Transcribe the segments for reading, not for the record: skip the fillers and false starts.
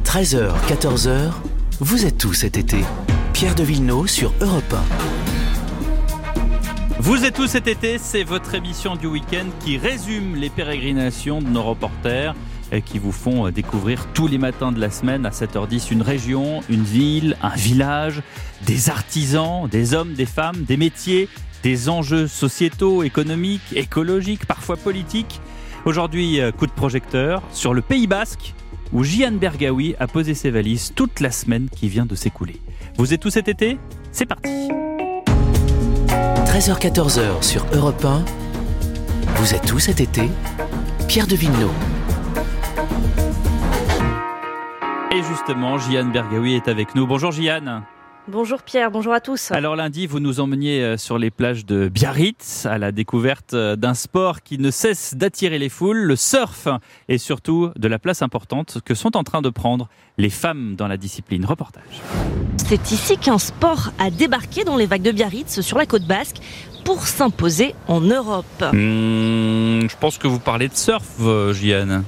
13h, 14h, vous êtes où cet été ? Pierre de Villeneuve sur Europe 1. Vous êtes où cet été ? C'est votre émission du week-end qui résume les pérégrinations de nos reporters et qui vous font découvrir tous les matins de la semaine à 7h10 une région, une ville, un village, des artisans, des hommes, des femmes, des métiers, des enjeux sociétaux, économiques, écologiques, parfois politiques. Aujourd'hui, coup de projecteur sur le Pays Basque où Jian Bergaoui a posé ses valises toute la semaine qui vient de s'écouler. Vous êtes où cet été ? C'est parti. 13h-14h sur Europe 1. Vous êtes où cet été ? Pierre de Villeneuve. Et justement, Jian Bergaoui est avec nous. Bonjour Jian. Bonjour Pierre, bonjour à tous. Alors lundi, vous nous emmeniez sur les plages de Biarritz à la découverte d'un sport qui ne cesse d'attirer les foules, le surf, et surtout de la place importante que sont en train de prendre les femmes dans la discipline. Reportage. C'est ici qu'un sport a débarqué dans les vagues de Biarritz sur la côte basque pour s'imposer en Europe. Je pense que vous parlez de surf, Jian.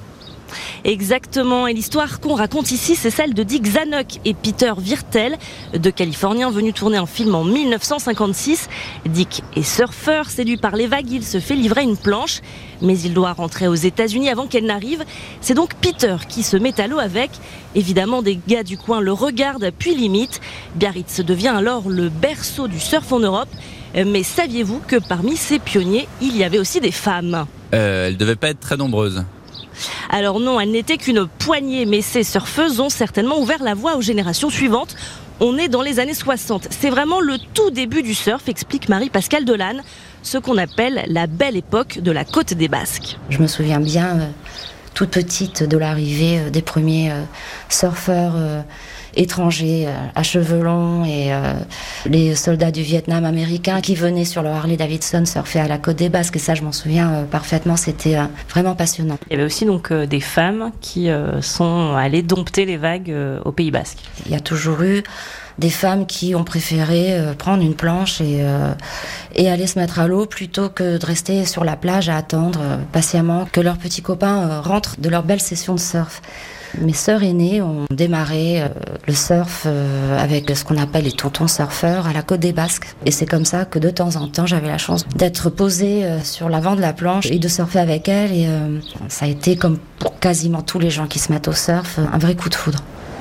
Exactement, et l'histoire qu'on raconte ici, c'est celle de Dick Zanuck et Peter Wirtel, deux Californiens venus tourner un film en 1956. Dick est surfeur, séduit par les vagues, il se fait livrer une planche, mais il doit rentrer aux États-Unis avant qu'elle n'arrive. C'est donc Peter qui se met à l'eau avec. Évidemment, des gars du coin le regardent puis l'imitent. Biarritz devient alors le berceau du surf en Europe. Mais saviez-vous que parmi ces pionniers, il y avait aussi des femmes ? Elles ne devaient pas être très nombreuses. Alors non, elles n'étaient qu'une poignée, mais ces surfeuses ont certainement ouvert la voie aux générations suivantes. On est dans les années 60. C'est vraiment le tout début du surf, explique Marie-Pascale Delanne, ce qu'on appelle la belle époque de la côte des Basques. Je me souviens bien, toute petite, de l'arrivée des premiers surfeurs étrangers à cheveux longs et les soldats du Vietnam américain qui venaient sur leur Harley Davidson surfer à la côte des Basques. Et ça, je m'en souviens parfaitement, c'était vraiment passionnant. Il y avait aussi donc des femmes qui sont allées dompter les vagues au Pays Basque. Il y a toujours eu des femmes qui ont préféré prendre une planche et aller se mettre à l'eau plutôt que de rester sur la plage à attendre patiemment que leurs petits copains rentrent de leur belle session de surf. Mes sœurs aînées ont démarré le surf avec ce qu'on appelle les tontons surfeurs à la côte des Basques. Et c'est comme ça que de temps en temps, j'avais la chance d'être posée sur l'avant de la planche et de surfer avec elles. Et ça a été, comme pour quasiment tous les gens qui se mettent au surf, un vrai coup de foudre.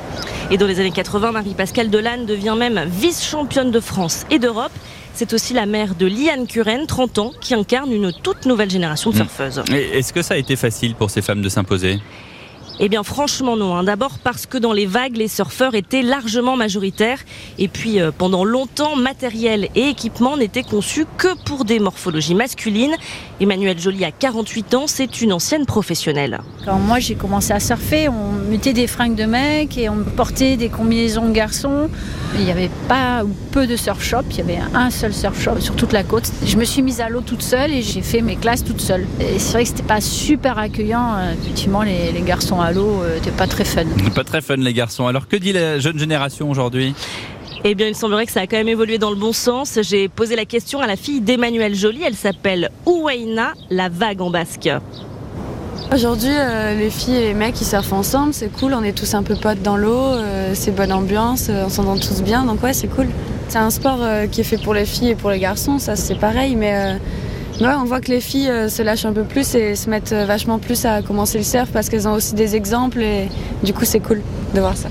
Et dans les années 80, Marie-Pascale Delanne devient même vice-championne de France et d'Europe. C'est aussi la mère de Liane Curren, 30 ans, qui incarne une toute nouvelle génération de surfeuses. Et est-ce que ça a été facile pour ces femmes de s'imposer ? Eh bien franchement non, D'abord parce que dans les vagues, les surfeurs étaient largement majoritaires. Et puis pendant longtemps, matériel et équipement n'étaient conçus que pour des morphologies masculines. Emmanuelle Joly a 48 ans, c'est une ancienne professionnelle. Quand moi j'ai commencé à surfer, on mettait des fringues de mecs et on portait des combinaisons de garçons. Il n'y avait pas ou peu de surf shop, il y avait un seul surf shop sur toute la côte. Je me suis mise à l'eau toute seule et j'ai fait mes classes toute seule. Et c'est vrai que c'était pas super accueillant, effectivement les garçons à l'eau n'étaient pas très fun. Pas très fun les garçons. Alors que dit la jeune génération aujourd'hui ? Eh bien, il semblerait que ça a quand même évolué dans le bon sens. J'ai posé la question à la fille d'Emmanuelle Joly. Elle s'appelle Ouweina, la vague en basque. Aujourd'hui, les filles et les mecs, ils surfent ensemble, c'est cool. On est tous un peu potes dans l'eau, c'est bonne ambiance, on s'entend tous bien, donc ouais, c'est cool. C'est un sport qui est fait pour les filles et pour les garçons, ça c'est pareil, mais ouais, on voit que les filles se lâchent un peu plus et se mettent vachement plus à commencer le surf parce qu'elles ont aussi des exemples et du coup c'est cool de voir ça.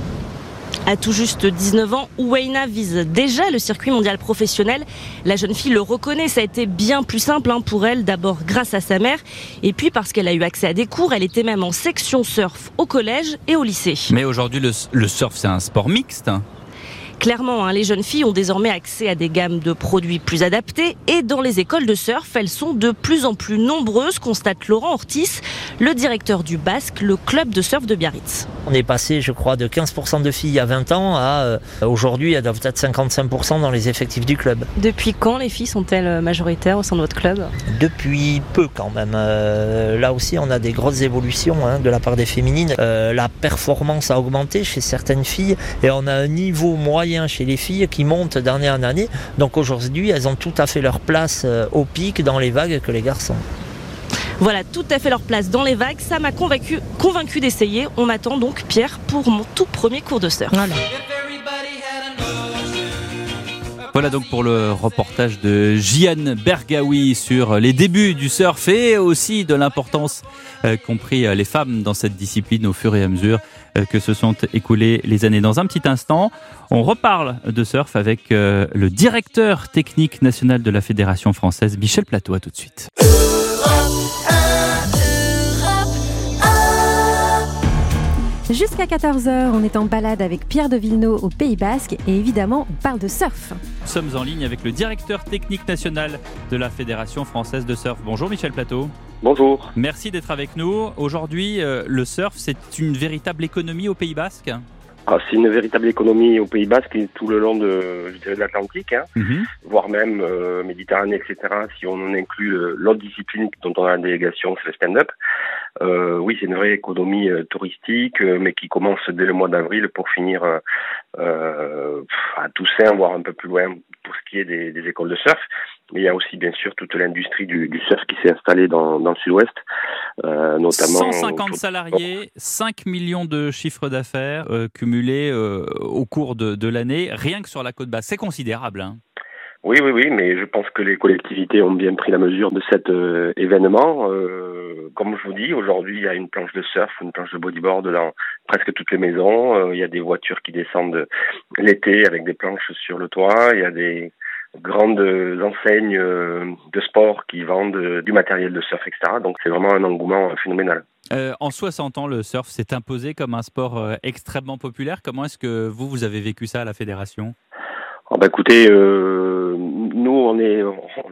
À tout juste 19 ans, Ouweina vise déjà le circuit mondial professionnel. La jeune fille le reconnaît, ça a été bien plus simple pour elle, d'abord grâce à sa mère, et puis parce qu'elle a eu accès à des cours. Elle était même en section surf au collège et au lycée. Mais aujourd'hui, le surf, c'est un sport mixte. Clairement, les jeunes filles ont désormais accès à des gammes de produits plus adaptées et dans les écoles de surf, elles sont de plus en plus nombreuses, constate Laurent Ortiz, le directeur du Basque, le club de surf de Biarritz. On est passé, je crois, de 15% de filles il y a 20 ans à aujourd'hui, il y a peut-être 55% dans les effectifs du club. Depuis quand les filles sont-elles majoritaires au sein de votre club ? Depuis peu quand même. Là aussi, on a des grosses évolutions de la part des féminines. La performance a augmenté chez certaines filles et on a un niveau moyen chez les filles qui montent d'année en année. Donc aujourd'hui, elles ont tout à fait leur place au pic dans les vagues que les garçons. Voilà, tout à fait leur place dans les vagues. Ça m'a convaincu d'essayer. On m'attend donc, Pierre, pour mon tout premier cours de surf. Voilà donc pour le reportage de Jian Bergaoui sur les débuts du surf et aussi de l'importance qu'ont pris les femmes dans cette discipline au fur et à mesure que se sont écoulées les années. Dans un petit instant, on reparle de surf avec le directeur technique national de la Fédération française, Michel Plateau. À tout de suite. Jusqu'à 14h, on est en balade avec Pierre de Villeneuve au Pays Basque et évidemment, on parle de surf. Nous sommes en ligne avec le directeur technique national de la Fédération française de surf. Bonjour Michel Plateau. Bonjour. Merci d'être avec nous. Aujourd'hui, le surf, c'est une véritable économie au Pays Basque ? C'est une véritable économie au Pays Basque et tout le long de l'Atlantique, voire même Méditerranée, etc. Si on en inclut l'autre discipline dont on a la délégation, c'est le stand-up. Oui, c'est une vraie économie touristique, mais qui commence dès le mois d'avril pour finir à Toussaint, voire un peu plus loin pour ce qui est des écoles de surf. Mais il y a aussi bien sûr toute l'industrie du surf qui s'est installée dans le sud-ouest, notamment... 150 salariés, 5 millions de chiffres d'affaires cumulés au cours de l'année, rien que sur la côte basque. C'est considérable, hein. Oui, mais je pense que les collectivités ont bien pris la mesure de cet événement. Comme je vous dis, aujourd'hui, il y a une planche de surf, une planche de bodyboard dans presque toutes les maisons. Il y a des voitures qui descendent l'été avec des planches sur le toit. Il y a des grandes enseignes de sport qui vendent du matériel de surf, etc. Donc c'est vraiment un engouement phénoménal. En 60 ans, le surf s'est imposé comme un sport extrêmement populaire. Comment est-ce que vous avez vécu ça à la Fédération ? Écoutez, nous on est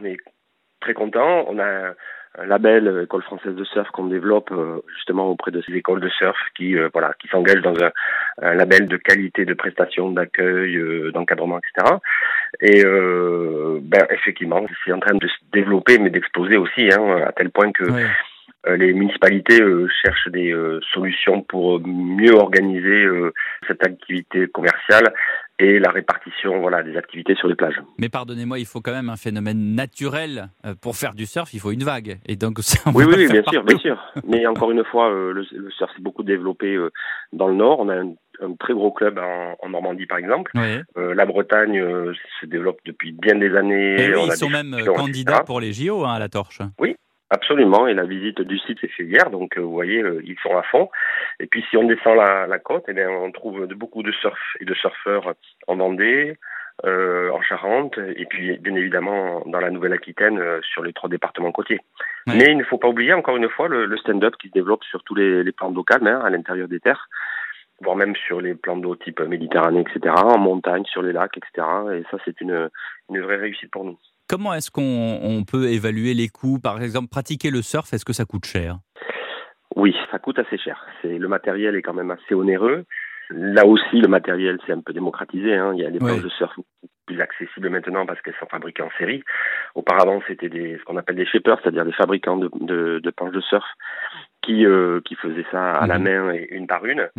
très contents. On a un label École française de surf qu'on développe justement auprès de ces écoles de surf qui s'engagent dans un label de qualité de prestation, d'accueil, d'encadrement, etc. Et effectivement, c'est en train de se développer, mais d'exploser aussi, à tel point que les municipalités cherchent des solutions pour mieux organiser cette activité commerciale et la répartition des activités sur les plages. Mais pardonnez-moi, il faut quand même un phénomène naturel. Pour faire du surf, il faut une vague. Et donc, oui, bien sûr. Mais encore une fois, le surf s'est beaucoup développé dans le Nord. On a un très gros club en Normandie, par exemple. Oui. La Bretagne se développe depuis bien des années. Et oui, ils sont même candidats pour les JO à la Torche. Oui. Absolument, et la visite du site s'est fait hier, donc vous voyez, ils sont à fond. Et puis si on descend la côte, on trouve beaucoup de surf et de surfeurs en Vendée, en Charente, et puis bien évidemment dans la Nouvelle-Aquitaine, sur les 3 départements côtiers. Ouais. Mais il ne faut pas oublier encore une fois le stand-up qui se développe sur tous les plans d'eau calme, à l'intérieur des terres, voire même sur les plans d'eau type Méditerranée, etc., en montagne, sur les lacs, etc. Et ça, c'est une vraie réussite pour nous. Comment est-ce qu'on peut évaluer les coûts ? Par exemple, pratiquer le surf, est-ce que ça coûte cher ? Oui, ça coûte assez cher. Le matériel est quand même assez onéreux. Là aussi, le matériel s'est un peu démocratisé. Il y a des planches de surf plus accessibles maintenant parce qu'elles sont fabriquées en série. Auparavant, c'était ce qu'on appelle des shippers, c'est-à-dire des fabricants de planches de surf qui faisaient ça à la main et une par une.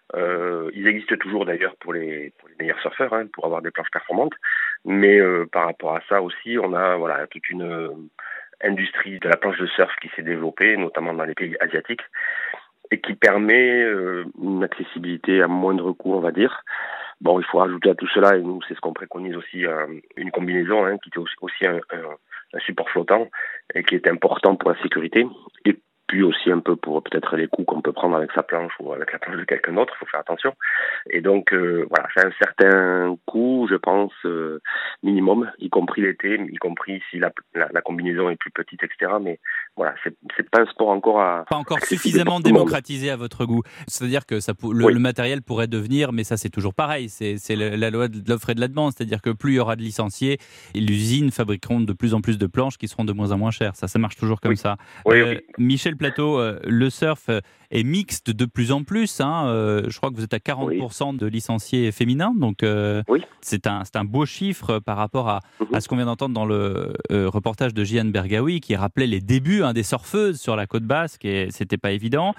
Ils existent toujours d'ailleurs pour les meilleurs surfeurs, pour avoir des planches performantes. Mais par rapport à ça aussi, on a toute une industrie de la planche de surf qui s'est développée, notamment dans les pays asiatiques, et qui permet une accessibilité à moindre coût, on va dire. Bon, il faut rajouter à tout cela, et nous, c'est ce qu'on préconise aussi, une combinaison qui est aussi un support flottant et qui est important pour la sécurité. Et puis aussi un peu pour peut-être les coups qu'on peut prendre avec sa planche ou avec la planche de quelqu'un d'autre, il faut faire attention. Et donc, c'est un certain coût, je pense, minimum, y compris l'été, y compris si la combinaison est plus petite, etc. Mais voilà, c'est pas un sport encore pas encore suffisamment démocratisé à votre goût. C'est-à-dire que le matériel pourrait devenir, mais ça c'est toujours pareil, c'est la loi de l'offre et de la demande, c'est-à-dire que plus il y aura de licenciés, et l'usine fabriqueront de plus en plus de planches qui seront de moins en moins chères. Ça marche toujours comme ça. Oui. Michel Plateau, le surf est mixte de plus en plus. Je crois que vous êtes à 40% de licenciés féminins, donc c'est un beau chiffre par rapport à ce qu'on vient d'entendre dans le reportage de Jian Bergaoui qui rappelait les débuts des surfeuses sur la côte basque, et c'était pas évident.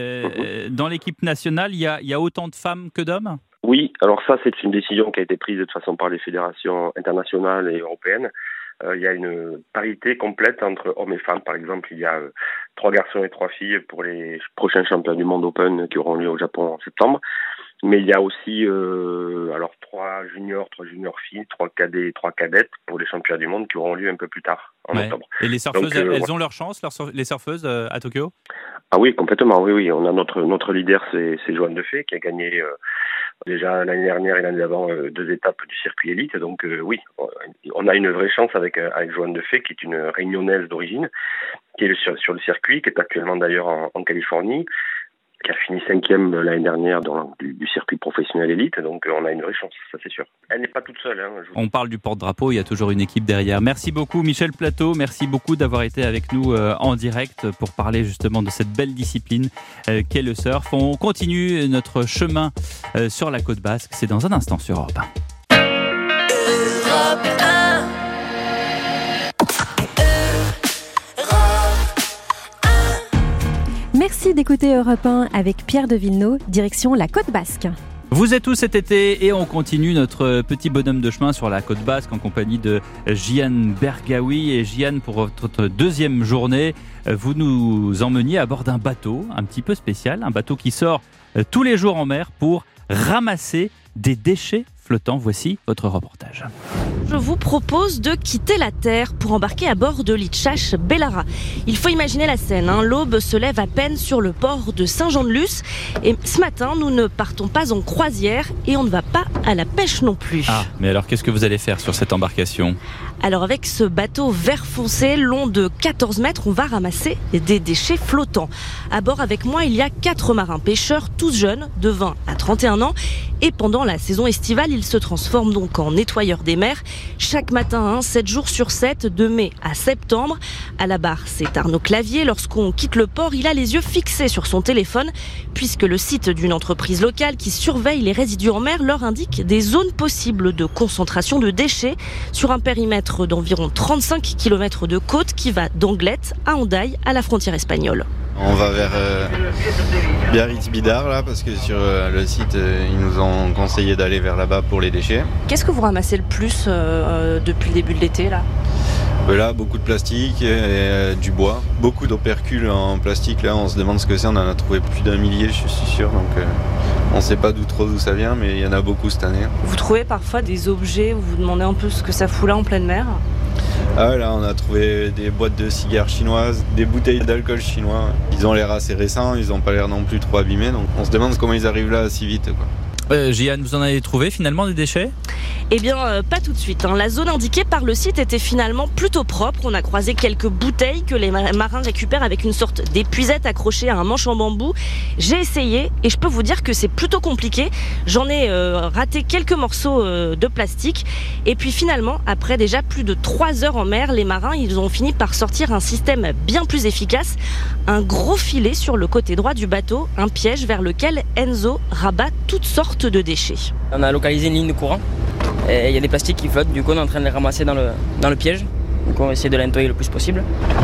Dans l'équipe nationale, il y a autant de femmes que d'hommes ? Oui, alors ça c'est une décision qui a été prise de toute façon par les fédérations internationales et européennes. il y a une parité complète entre hommes et femmes. Par exemple, il y a 3 garçons et 3 filles pour les prochains championnats du monde Open qui auront lieu au Japon en septembre. Mais il y a aussi 3 juniors filles, 3 cadets et 3 cadettes pour les championnats du monde qui auront lieu un peu plus tard, en octobre. Et les surfeuses, elles ont leur chance, les surfeuses à Tokyo ? Ah oui, complètement, oui. On a notre leader, c'est Joanne Defay, qui a gagné déjà l'année dernière et l'année d'avant 2 étapes du circuit élite. Donc oui, on a une vraie chance avec Joanne Defay, qui est une réunionnaise d'origine, qui est sur le circuit, qui est actuellement d'ailleurs en Californie, qui a fini 5e l'année dernière du circuit professionnel élite, donc on a une vraie chance, ça c'est sûr. Elle n'est pas toute seule. On parle du porte-drapeau, il y a toujours une équipe derrière. Merci beaucoup Michel Plateau, merci beaucoup d'avoir été avec nous en direct pour parler justement de cette belle discipline qu'est le surf. On continue notre chemin sur la côte basque, c'est dans un instant sur Europe 1. Europe 1. Merci d'écouter Europe 1 avec Pierre de Villeneuve, direction la Côte Basque. Vous êtes où cet été et on continue notre petit bonhomme de chemin sur la Côte Basque en compagnie de Jian Bergaoui. Et Jian, pour votre deuxième journée, vous nous emmeniez à bord d'un bateau un petit peu spécial, un bateau qui sort tous les jours en mer pour ramasser des déchets flottants. Voici votre reportage. Je vous propose de quitter la terre pour embarquer à bord de l'Itchash Bellara. Il faut imaginer la scène, l'aube se lève à peine sur le port de Saint-Jean-de-Luz et ce matin nous ne partons pas en croisière et on ne va pas à la pêche non plus. Ah, mais alors qu'est-ce que vous allez faire sur cette embarcation ? Alors avec ce bateau vert foncé long de 14 mètres, on va ramasser des déchets flottants. À bord avec moi, il y a 4 marins pêcheurs, tous jeunes, de 20 à 31 ans. Et pendant la saison estivale, ils se transforment donc en nettoyeurs des mers. Chaque matin, 7 jours sur 7, de mai à septembre. À la barre, c'est Arnaud Clavier. Lorsqu'on quitte le port, il a les yeux fixés sur son téléphone, puisque le site d'une entreprise locale qui surveille les résidus en mer leur indique des zones possibles de concentration de déchets sur un périmètre d'environ 35 km de côte qui va d'Anglette à Hendaye, à la frontière espagnole. On va vers Biarritz-Bidart là, parce que sur le site ils nous ont conseillé d'aller vers là-bas pour les déchets. Qu'est-ce que vous ramassez le plus depuis le début de l'été là ? Là, beaucoup de plastique et du bois. Beaucoup d'opercules en plastique. Là, on se demande ce que c'est. On en a trouvé plus d'1 millier, je suis sûr. Donc, on ne sait pas d'où ça vient, mais il y en a beaucoup cette année. Vous trouvez parfois des objets où vous vous demandez un peu ce que ça fout là en pleine mer ? Ah ouais, là, on a trouvé des boîtes de cigares chinoises, des bouteilles d'alcool chinois. Ils ont l'air assez récents, ils n'ont pas l'air non plus trop abîmés. Donc, on se demande comment ils arrivent là si vite, quoi. Jian, vous en avez trouvé finalement des déchets ? Eh bien, pas tout de suite. La zone indiquée par le site était finalement plutôt propre. On a croisé quelques bouteilles que les marins récupèrent avec une sorte d'épuisette accrochée à un manche en bambou. J'ai essayé et je peux vous dire que c'est plutôt compliqué. J'en ai raté quelques morceaux de plastique. Et puis finalement, après déjà plus de 3 heures en mer, les marins ils ont fini par sortir un système bien plus efficace. Un gros filet sur le côté droit du bateau, un piège vers lequel Enzo rabat toutes sortes de déchets. On a localisé une ligne de courant. Il y a des plastiques qui flottent, du coup on est en train de les ramasser dans le piège. Donc on va essayer de les nettoyer le plus possible.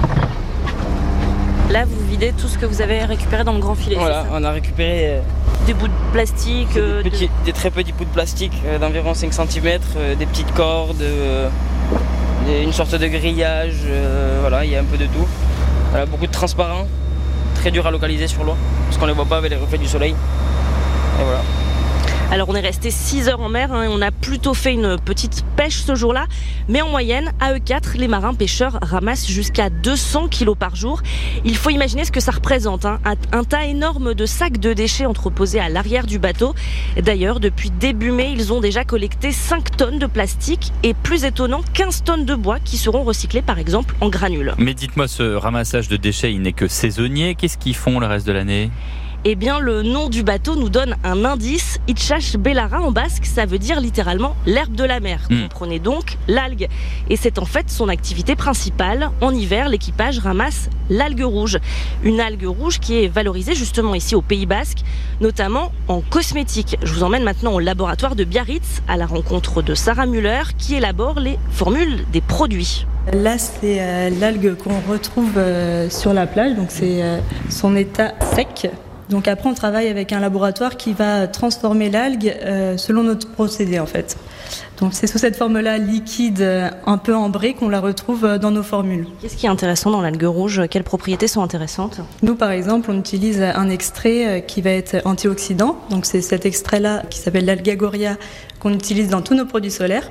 Là vous videz tout ce que vous avez récupéré dans le grand filet. Voilà, on a récupéré des bouts de plastique, des très petits bouts de plastique d'environ 5 cm, des petites cordes, une sorte de grillage, voilà, il y a un peu de tout. Voilà, beaucoup de transparent, très dur à localiser sur l'eau, parce qu'on ne les voit pas avec les reflets du soleil. Et voilà. Alors on est resté 6 heures en mer, et on a plutôt fait une petite pêche ce jour-là, mais en moyenne, à E4, les marins pêcheurs ramassent jusqu'à 200 kilos par jour. Il faut imaginer ce que ça représente, un tas énorme de sacs de déchets entreposés à l'arrière du bateau. D'ailleurs, depuis début mai, ils ont déjà collecté 5 tonnes de plastique et, plus étonnant, 15 tonnes de bois qui seront recyclés par exemple en granules. Mais dites-moi, ce ramassage de déchets, il n'est que saisonnier. Qu'est-ce qu'ils font le reste de l'année ? Eh bien, le nom du bateau nous donne un indice. Itchash Bellara en basque, ça veut dire littéralement l'herbe de la mer. Comprenez donc l'algue. Et c'est en fait son activité principale. En hiver, l'équipage ramasse l'algue rouge. Une algue rouge qui est valorisée justement ici au Pays Basque, notamment en cosmétique. Je vous emmène maintenant au laboratoire de Biarritz, à la rencontre de Sarah Müller, qui élabore les formules des produits. Là, c'est l'algue qu'on retrouve sur la plage, donc c'est son état sec. Donc après, on travaille avec un laboratoire qui va transformer l'algue selon notre procédé en fait. Donc c'est sous cette forme-là liquide, un peu ambrée, qu'on la retrouve dans nos formules. Qu'est-ce qui est intéressant dans l'algue rouge ? Quelles propriétés sont intéressantes ? Nous, par exemple, on utilise un extrait qui va être antioxydant. Donc c'est cet extrait-là qui s'appelle l'Algagoria qu'on utilise dans tous nos produits solaires.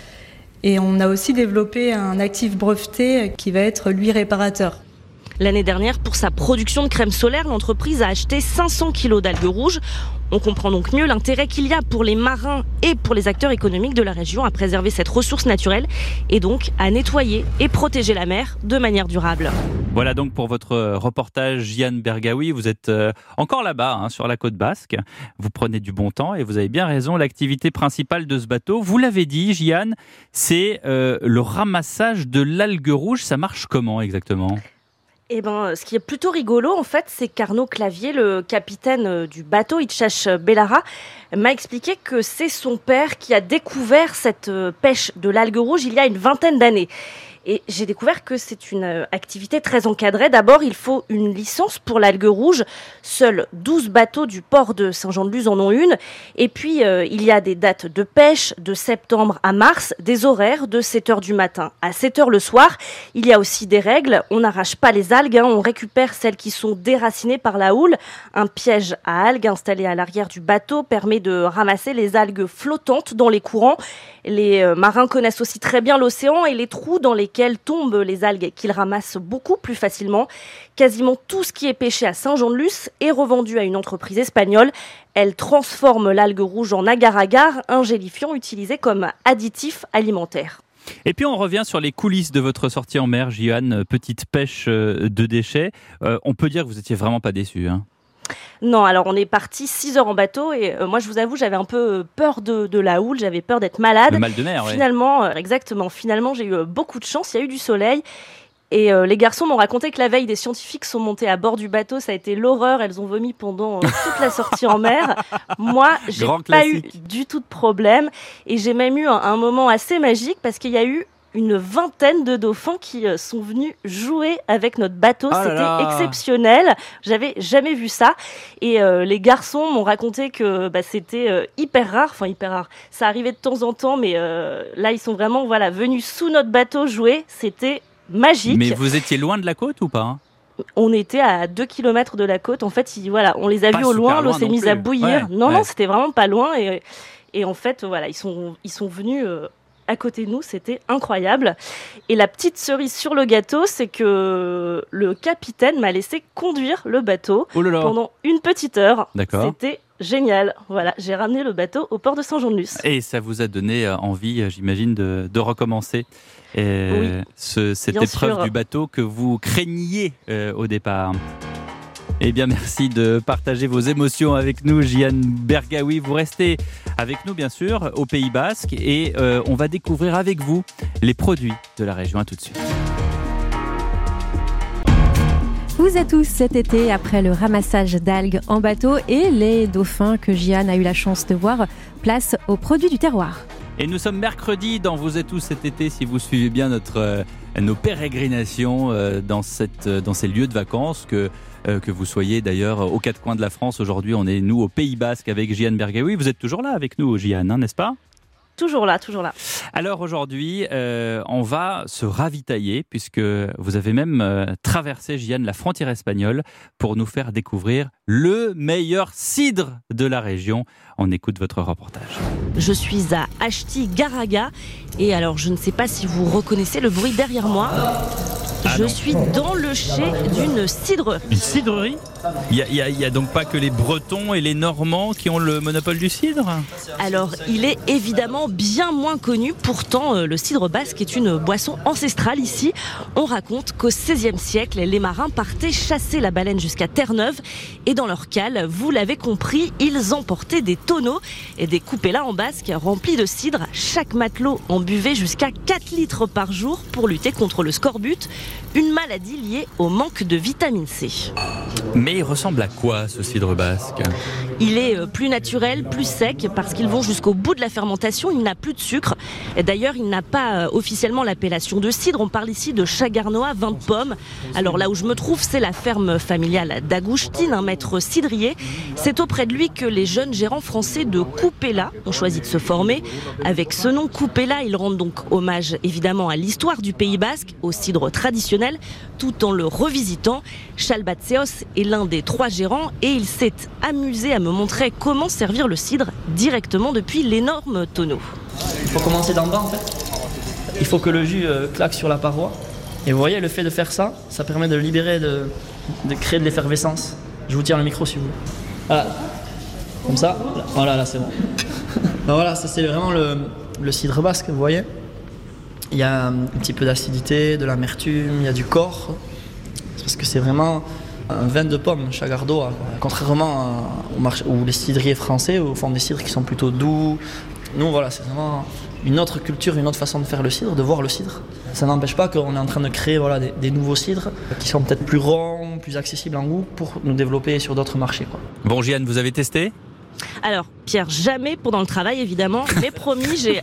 Et on a aussi développé un actif breveté qui va être, lui, réparateur. L'année dernière, pour sa production de crème solaire, l'entreprise a acheté 500 kilos d'algues rouges. On comprend donc mieux l'intérêt qu'il y a pour les marins et pour les acteurs économiques de la région à préserver cette ressource naturelle et donc à nettoyer et protéger la mer de manière durable. Voilà donc pour votre reportage, Jiane Bergaoui. Vous êtes encore là-bas, sur la côte basque. Vous prenez du bon temps et vous avez bien raison. L'activité principale de ce bateau, vous l'avez dit, Jiane, c'est le ramassage de l'algue rouge. Ça marche comment exactement ? Ce qui est plutôt rigolo, en fait, c'est qu'Arnaud Clavier, le capitaine du bateau Itchach Bellara, m'a expliqué que c'est son père qui a découvert cette pêche de l'algue rouge il y a une vingtaine d'années. Et j'ai découvert que c'est une activité très encadrée. D'abord, il faut une licence pour l'algue rouge. Seuls 12 bateaux du port de Saint-Jean-de-Luz en ont une. Et puis, il y a des dates de pêche de septembre à mars, des horaires de 7h du matin à 7h le soir. Il y a aussi des règles. On n'arrache pas les algues, on récupère celles qui sont déracinées par la houle. Un piège à algues installé à l'arrière du bateau permet de ramasser les algues flottantes dans les courants. Les marins connaissent aussi très bien l'océan et les trous dans lesquels tombent les algues qu'ils ramassent beaucoup plus facilement. Quasiment tout ce qui est pêché à Saint-Jean-de-Luz est revendu à une entreprise espagnole. Elle transforme l'algue rouge en agar-agar, un gélifiant utilisé comme additif alimentaire. Et puis on revient sur les coulisses de votre sortie en mer, Jiane, petite pêche de déchets. On peut dire que vous n'étiez vraiment pas déçu, Non, alors on est parti 6 heures en bateau et moi je vous avoue j'avais un peu peur de la houle, j'avais peur d'être malade. Le mal de mer, oui. Finalement j'ai eu beaucoup de chance, il y a eu du soleil et les garçons m'ont raconté que la veille des scientifiques sont montés à bord du bateau, ça a été l'horreur, elles ont vomi pendant toute la sortie en mer. Moi j'ai pas eu du tout de problème et j'ai même eu un moment assez magique parce qu'il y a eu une vingtaine de dauphins qui sont venus jouer avec notre bateau. C'était exceptionnel. J'avais jamais vu ça. Et les garçons m'ont raconté que c'était hyper rare. Ça arrivait de temps en temps, mais là, ils sont vraiment venus sous notre bateau jouer. C'était magique. Mais vous étiez loin de la côte ou pas ? On était à 2 km de la côte. En fait, on les a vus au loin. L'eau s'est mise à bouillir. Ouais, non, c'était vraiment pas loin. Et en fait, ils sont venus... à côté de nous, c'était incroyable. Et la petite cerise sur le gâteau, c'est que le capitaine m'a laissé conduire le bateau pendant une petite heure. D'accord. C'était génial. Voilà, j'ai ramené le bateau au port de Saint-Jean-de-Luz. Et ça vous a donné envie, j'imagine, de recommencer cette épreuve du bateau que vous craigniez au départ. Eh bien, merci de partager vos émotions avec nous, Jiane Bergaoui. Vous restez avec nous, bien sûr, au Pays Basque et on va découvrir avec vous les produits de la région. À tout de suite. Vous êtes tous cet été après le ramassage d'algues en bateau et les dauphins que Jiane a eu la chance de voir, place aux produits du terroir. Et nous sommes mercredi dans Vous êtes tous cet été, si vous suivez bien nos pérégrinations dans ces lieux de vacances que vous soyez d'ailleurs aux quatre coins de la France. Aujourd'hui, on est, nous, au Pays Basque avec Jiane Bergaoui. Vous êtes toujours là avec nous, Jiane, n'est-ce pas ? Toujours là. Alors aujourd'hui, on va se ravitailler puisque vous avez même traversé, Jiane, la frontière espagnole pour nous faire découvrir le meilleur cidre de la région. On écoute votre reportage. Je suis à Astigarraga et alors je ne sais pas si vous reconnaissez le bruit derrière moi. Je suis dans le chai d'une cidrerie. Une cidrerie ? Il y a donc pas que les Bretons et les Normands qui ont le monopole du cidre ? Alors, il est évidemment bien moins connu. Pourtant, le cidre basque est une boisson ancestrale ici. On raconte qu'au XVIe siècle, les marins partaient chasser la baleine jusqu'à Terre-Neuve. Et dans leur cale, vous l'avez compris, ils emportaient des tonneaux et des coupellas en basque remplis de cidre. Chaque matelot en buvait jusqu'à 4 litres par jour pour lutter contre le scorbut, une maladie liée au manque de vitamine C. Mais Mais il ressemble à quoi ce cidre basque ? Il est plus naturel, plus sec, parce qu'ils vont jusqu'au bout de la fermentation. Il n'a plus de sucre. D'ailleurs, il n'a pas officiellement l'appellation de cidre. On parle ici de chagarnois, vin de pomme. Alors là où je me trouve, c'est la ferme familiale d'Agustine, un maître cidrier. C'est auprès de lui que les jeunes gérants français de Coupella ont choisi de se former. Avec ce nom, Coupella, ils rendent donc hommage évidemment à l'histoire du Pays Basque, au cidre traditionnel, tout en le revisitant. Chalbatseos est l'un des 3 gérants et il s'est amusé à me montrer comment servir le cidre directement depuis l'énorme tonneau. Il faut commencer d'en bas en fait. Il faut que le jus claque sur la paroi. Et vous voyez, le fait de faire ça, ça permet de libérer, de créer de l'effervescence. Je vous tiens le micro si vous voulez. Voilà, comme ça. Voilà, là c'est bon. Alors voilà, ça c'est vraiment le cidre basque, vous voyez. Il y a un petit peu d'acidité, de l'amertume, il y a du corps. Parce que c'est vraiment un vin de pomme, chagardoa. Contrairement au marché, où les cidriers français font des cidres qui sont plutôt doux. Nous, voilà, c'est vraiment une autre culture, une autre façon de faire le cidre, de voir le cidre. Ça n'empêche pas qu'on est en train de créer des nouveaux cidres qui sont peut-être plus ronds, plus accessibles en goût pour nous développer sur d'autres marchés. Bon, Jeanne, vous avez testé ? Alors, Pierre, jamais pendant le travail, évidemment, mais promis, je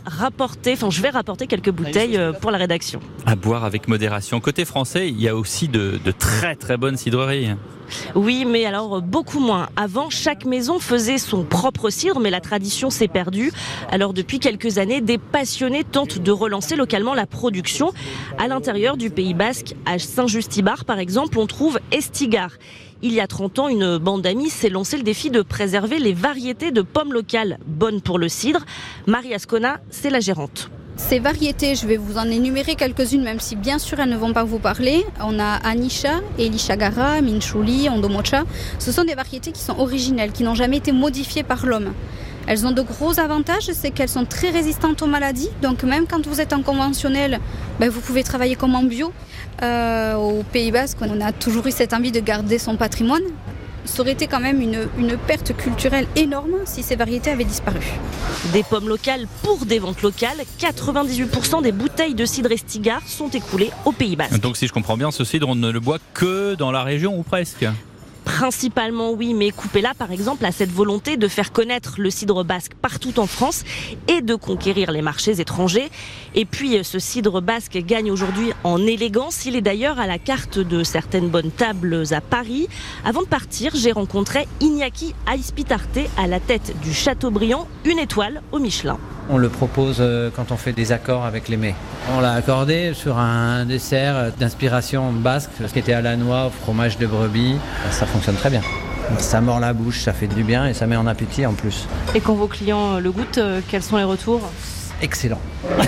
vais rapporter quelques bouteilles pour la rédaction. À boire avec modération. Côté français, il y a aussi de très très bonnes cidreries. Oui, mais alors beaucoup moins. Avant, chaque maison faisait son propre cidre, mais la tradition s'est perdue. Alors depuis quelques années, des passionnés tentent de relancer localement la production. À l'intérieur du Pays Basque, à Saint-Justibar par exemple, on trouve Estigar. Il y a 30 ans, une bande d'amis s'est lancé le défi de préserver les variétés de pommes locales bonnes pour le cidre. Marie Ascona, c'est la gérante. Ces variétés, je vais vous en énumérer quelques-unes, même si bien sûr elles ne vont pas vous parler. On a Anisha, Elishagara, Minchouli, Ondomocha. Ce sont des variétés qui sont originelles, qui n'ont jamais été modifiées par l'homme. Elles ont de gros avantages, c'est qu'elles sont très résistantes aux maladies. Donc même quand vous êtes en conventionnel, vous pouvez travailler comme en bio. Au Pays Basque, on a toujours eu cette envie de garder son patrimoine. Ça aurait été quand même une perte culturelle énorme si ces variétés avaient disparu. Des pommes locales pour des ventes locales. 98% des bouteilles de cidre Estigar sont écoulées au Pays Basque. Donc si je comprends bien, ce cidre, on ne le boit que dans la région ou presque ? Principalement oui, mais Coupella par exemple a cette volonté de faire connaître le cidre basque partout en France et de conquérir les marchés étrangers. Et puis ce cidre basque gagne aujourd'hui en élégance. Il est d'ailleurs à la carte de certaines bonnes tables à Paris. Avant de partir, j'ai rencontré Iñaki Aispitarte à la tête du Châteaubriand, une étoile au Michelin. On le propose quand on fait des accords avec les mets. On l'a accordé sur un dessert d'inspiration basque, ce qui était à la noix, au fromage de brebis. Ça fonctionne très bien. Ça mord la bouche, ça fait du bien et ça met en appétit en plus. Et quand vos clients le goûtent, quels sont les retours ? Excellent.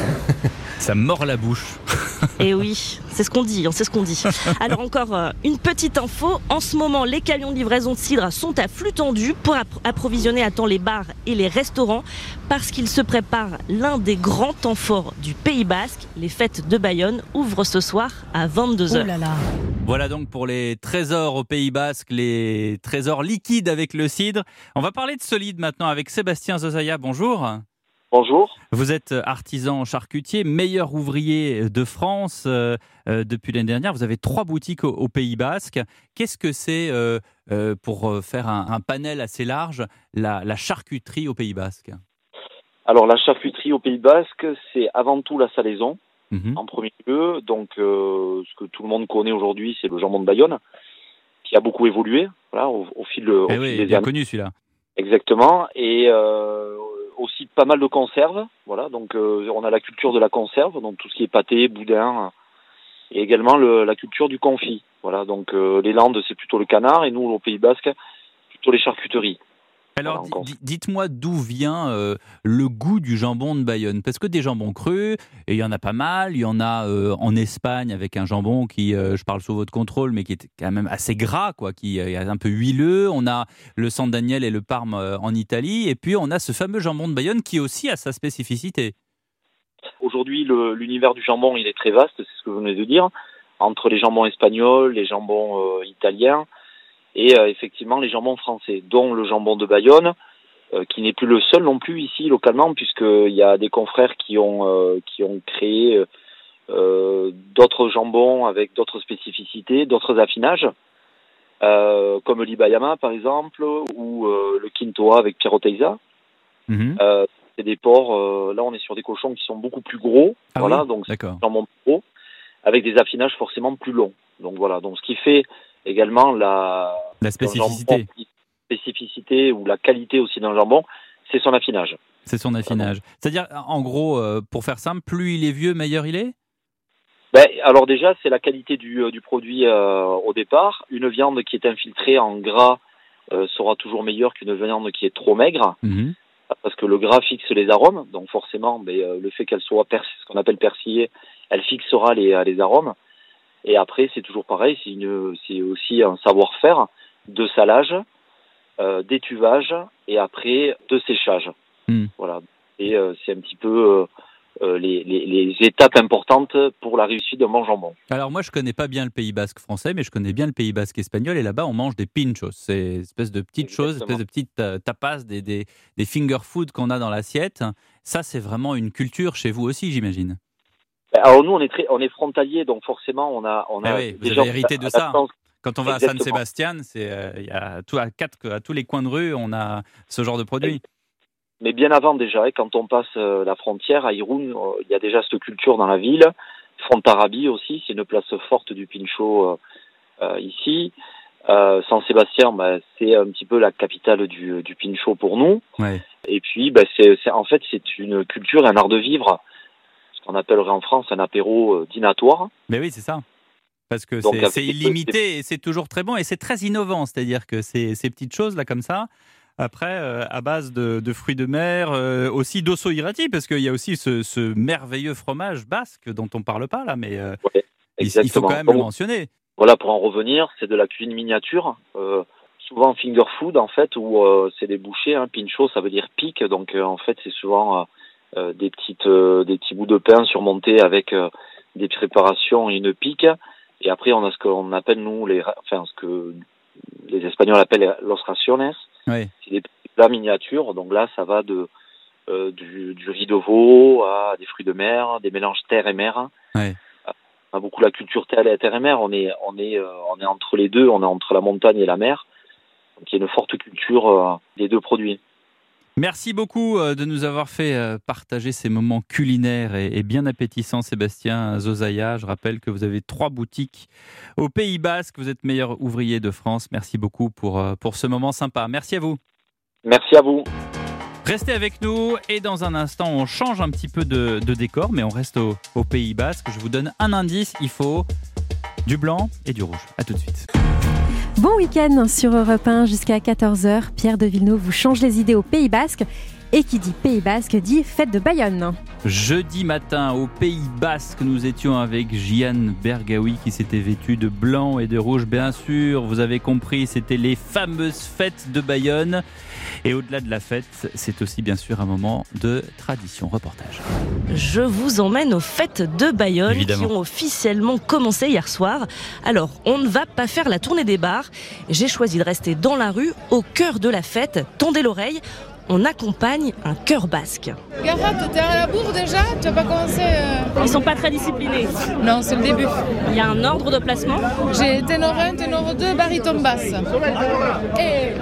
Ça mord la bouche. Et oui, c'est ce qu'on dit, c'est ce qu'on dit. Alors encore une petite info, en ce moment les camions de livraison de cidre sont à flux tendu pour approvisionner à temps les bars et les restaurants parce qu'il se prépare l'un des grands temps forts du Pays Basque. Les fêtes de Bayonne ouvrent ce soir à 22h. Oh là là. Voilà donc pour les trésors au Pays Basque, les trésors liquides avec le cidre. On va parler de solide maintenant avec Sébastien Zozaya, bonjour. Bonjour. Vous êtes artisan charcutier, meilleur ouvrier de France depuis l'année dernière. Vous avez 3 boutiques au Pays Basque. Qu'est-ce que c'est pour faire un panel assez large, la charcuterie au Pays Basque ? Alors la charcuterie au Pays Basque, c'est avant tout la salaison, en premier lieu. Donc ce que tout le monde connaît aujourd'hui, c'est le jambon de Bayonne, qui a beaucoup évolué au fil des années. Bien connu celui-là. Exactement. Et aussi pas mal de conserves, donc on a la culture de la conserve, donc tout ce qui est pâté, boudin, et également la culture du confit. Donc les Landes c'est plutôt le canard et nous au Pays Basque plutôt les charcuteries. Alors dites-moi d'où vient le goût du jambon de Bayonne, parce que des jambons crus, et il y en a pas mal, il y en a en Espagne avec un jambon qui, je parle sous votre contrôle, mais qui est quand même assez gras, qui est un peu huileux, on a le San Daniel et le Parme en Italie, et puis on a ce fameux jambon de Bayonne qui aussi a sa spécificité. Aujourd'hui l'univers du jambon il est très vaste, c'est ce que vous venez de dire, entre les jambons espagnols, les jambons italiens, et effectivement les jambons français, dont le jambon de Bayonne, qui n'est plus le seul non plus ici localement, puisqu'il y a des confrères qui ont créé d'autres jambons avec d'autres spécificités, d'autres affinages. comme l'Ibayama par exemple, ou le Quintoa avec Piroteiza. C'est des porcs, là on est sur des cochons qui sont beaucoup plus gros, donc c'est vraiment plus gros, avec des affinages forcément plus longs. Donc voilà, donc ce qui fait également la spécificité ou la qualité aussi d'un jambon, c'est son affinage. C'est son affinage. C'est-à-dire, en gros, pour faire simple, plus il est vieux, meilleur il est ? Alors déjà, c'est la qualité du produit au départ. Une viande qui est infiltrée en gras sera toujours meilleure qu'une viande qui est trop maigre, parce que le gras fixe les arômes. Donc forcément, le fait qu'elle soit ce qu'on appelle persillée, elle fixera les arômes. Et après, c'est toujours pareil, c'est aussi un savoir-faire de salage, d'étuvage et après de séchage. Voilà. Et c'est un petit peu les étapes importantes pour la réussite d'un bon jambon. Alors moi, je connais pas bien le Pays Basque français, mais je connais bien le Pays Basque espagnol. Et là-bas, on mange des pinchos. C'est une espèce de petites choses, espèce de petites tapas, des finger food qu'on a dans l'assiette. Ça, c'est vraiment une culture chez vous aussi, j'imagine. Alors nous, on est frontalier, donc forcément, on a vous avez hérité de ça. Quand on va à San Sebastián, il y a à tous les coins de rue, on a ce genre de produit. Mais bien avant déjà, quand on passe la frontière à Irún, il y a déjà cette culture dans la ville. Fontarrabie aussi, c'est une place forte du pincho ici. San Sebastián, c'est un petit peu la capitale du pincho pour nous. Ouais. Et puis, en fait, c'est une culture, un art de vivre, ce qu'on appellerait en France un apéro dînatoire. Mais oui, c'est ça. Parce que c'est illimité et c'est toujours très bon et c'est très innovant. C'est-à-dire que ces petites choses là comme ça, après, à base de fruits de mer, aussi d'osso irati, parce qu'il y a aussi ce merveilleux fromage basque dont on ne parle pas là, mais il faut quand même le mentionner. Voilà, pour en revenir, c'est de la cuisine miniature, souvent finger food en fait, où c'est des bouchées. Pincho, ça veut dire pique, donc en fait c'est souvent des petits bouts de pain surmontés avec des préparations et une pique. Et après, on a ce qu'on appelle nous ce que les Espagnols appellent los raciones. Oui. C'est des petits plats miniatures, donc là ça va du riz de veau à des fruits de mer, des mélanges terre et mer. Oui. On a beaucoup la culture terre et mer, on est entre les deux, on est entre la montagne et la mer, donc il y a une forte culture des deux produits. Merci beaucoup de nous avoir fait partager ces moments culinaires et bien appétissants, Sébastien Zozaya. Je rappelle que vous avez 3 boutiques au Pays Basque. Vous êtes meilleur ouvrier de France. Merci beaucoup pour ce moment sympa. Merci à vous. Merci à vous. Restez avec nous et dans un instant, on change un petit peu de décor, mais on reste au Pays Basque. Je vous donne un indice, il faut du blanc et du rouge. À tout de suite. Bon week-end sur Europe 1 jusqu'à 14h. Pierre de Villeneuve vous change les idées au Pays Basque. Et qui dit Pays Basque dit fête de Bayonne. Jeudi matin, au Pays Basque, nous étions avec Gian Bergaoui qui s'était vêtu de blanc et de rouge. Bien sûr, vous avez compris, c'était les fameuses fêtes de Bayonne. Et au-delà de la fête, c'est aussi bien sûr un moment de tradition. Reportage. Je vous emmène aux fêtes de Bayonne. Évidemment. Qui ont officiellement commencé hier soir. Alors, on ne va pas faire la tournée des bars. J'ai choisi de rester dans la rue, au cœur de la fête. Tendez l'oreille. On accompagne un chœur basque. Garat, t'es à la bourre déjà ? Tu vas pas commencer Ils sont pas très disciplinés. Non, c'est le début. Il y a un ordre de placement ? J'ai ténor 1, ténor 2, baryton basse. Et...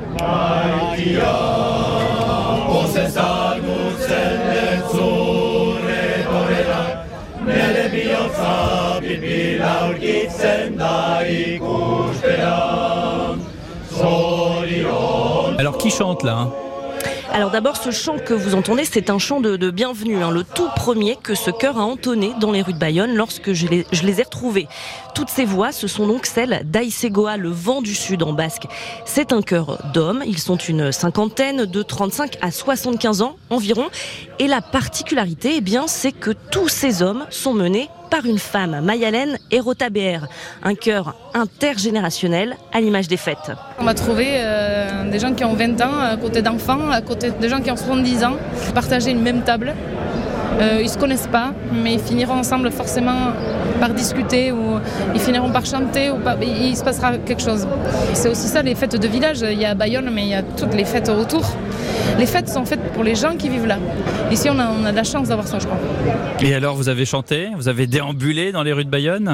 Alors qui chante là ? Alors d'abord, ce chant que vous entendez, c'est un chant de bienvenue, le tout premier que ce chœur a entonné dans les rues de Bayonne lorsque je les ai retrouvés. Toutes ces voix, ce sont donc celles d'Aisegoa, le vent du sud en basque. C'est un chœur d'hommes, ils sont une cinquantaine, de 35 à 75 ans environ. Et la particularité, c'est que tous ces hommes sont menés par une femme, Mayalène Erota-Béer. Un chœur intergénérationnel à l'image des fêtes. On va trouver des gens qui ont 20 ans à côté d'enfants, à côté des gens qui ont 70 ans, partager une même table. Ils ne se connaissent pas, mais ils finiront ensemble forcément par discuter ou ils finiront par chanter ou il se passera quelque chose. C'est aussi ça les fêtes de village. Il y a Bayonne, mais il y a toutes les fêtes autour. Les fêtes sont faites pour les gens qui vivent là. Ici, on a de la chance d'avoir ça, je crois. Et alors, vous avez chanté ? Vous avez déambulé dans les rues de Bayonne ?